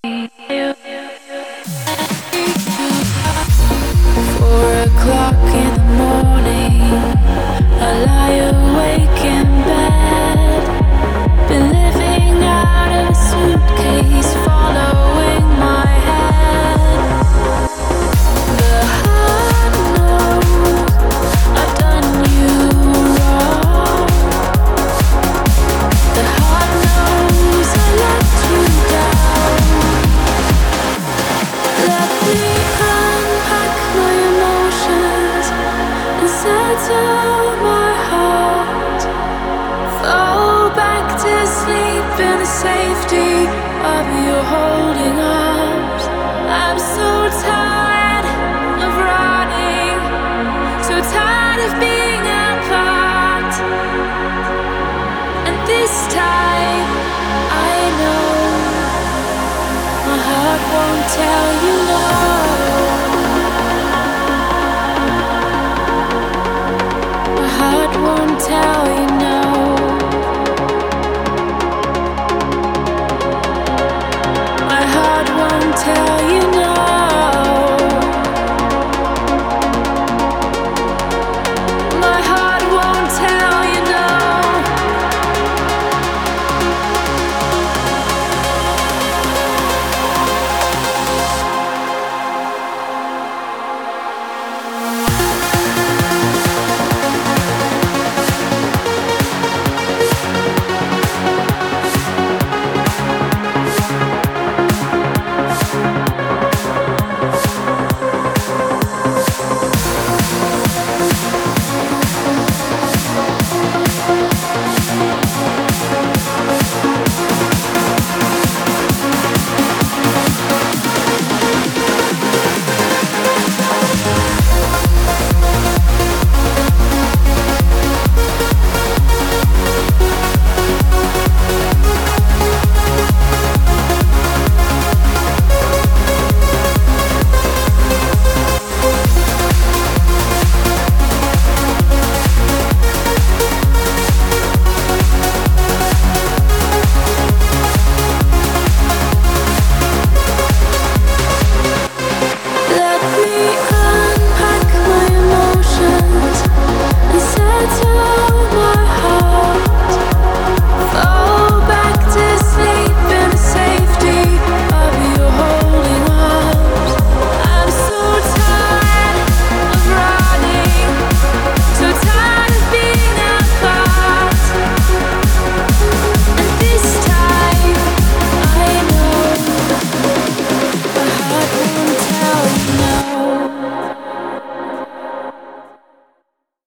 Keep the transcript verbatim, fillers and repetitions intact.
Four o'clock in the morning, I lie awake in bed. Been living out of a suitcase, following my head. The heart knows I've done you wrong. The heart knows I let you down. Let me unpack my emotions and settle my heart. Fall back to sleep in the safety of your holding arms. I'm so tired of running, so tired of being apart. And this time I know my heart won't tell you no.